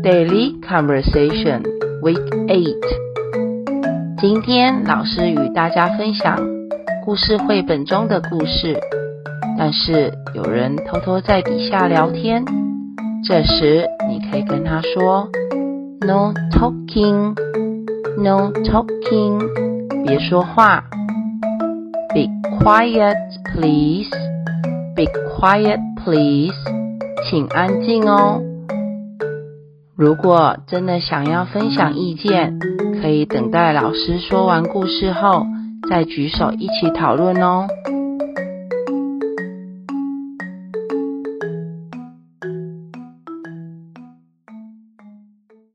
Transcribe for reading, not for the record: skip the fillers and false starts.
Daily Conversation Week 8。 今天老师与大家分享故事绘本中的故事，但是有人偷偷在底下聊天，这时你可以跟他说 No talking, no talking， 别说话。 Be quiet please, be quiet please， 请安静哦。如果真的想要分享意见，可以等待老师说完故事后再举手一起讨论哦。